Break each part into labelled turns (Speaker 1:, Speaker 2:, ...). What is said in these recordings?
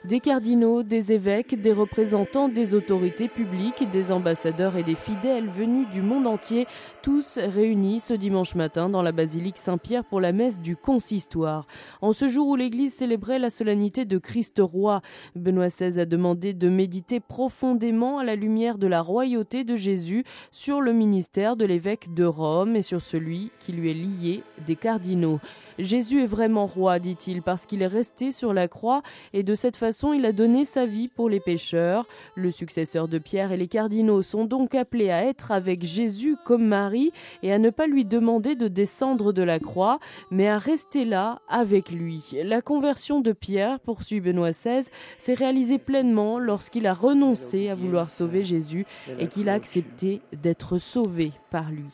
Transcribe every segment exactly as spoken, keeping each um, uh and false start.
Speaker 1: Des cardinaux, des évêques, des représentants des autorités publiques, des ambassadeurs et des fidèles venus du monde entier, tous réunis ce dimanche matin dans la basilique Saint-Pierre pour la messe du consistoire. En ce jour où l'Église célébrait la solennité de Christ roi, Benoît seize a demandé de méditer profondément à la lumière de la royauté de Jésus sur le ministère de l'évêque de Rome et sur celui qui lui est lié des cardinaux. Jésus est vraiment roi, dit-il, parce qu'il est resté sur la croix et de cette façon il a donné sa vie pour les pécheurs. Le successeur de Pierre et les cardinaux sont donc appelés à être avec Jésus comme Marie et à ne pas lui demander de descendre de la croix, mais à rester là avec lui. La conversion de Pierre, poursuit Benoît seize, s'est réalisée pleinement lorsqu'il a renoncé à vouloir sauver Jésus et qu'il a accepté d'être sauvé par lui.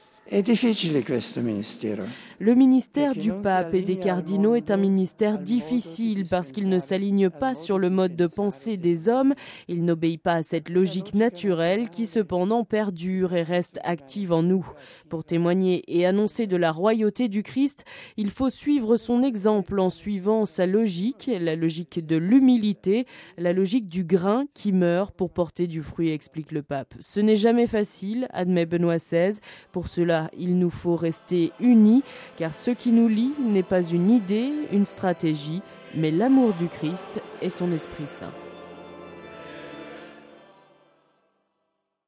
Speaker 1: Le ministère du pape et des cardinaux est un ministère difficile parce qu'il ne s'aligne pas sur le mode de pensée des hommes. Il n'obéit pas à cette logique naturelle qui cependant perdure et reste active en nous. Pour témoigner et annoncer de la royauté du Christ, il faut suivre son exemple en suivant sa logique, la logique de l'humilité, la logique du grain qui meurt pour porter du fruit, explique le pape. Ce n'est jamais facile, admet Benoît seize. Pour cela, il nous faut rester unis, car ce qui nous lie n'est pas une idée, une stratégie, mais l'amour du Christ et son Esprit Saint.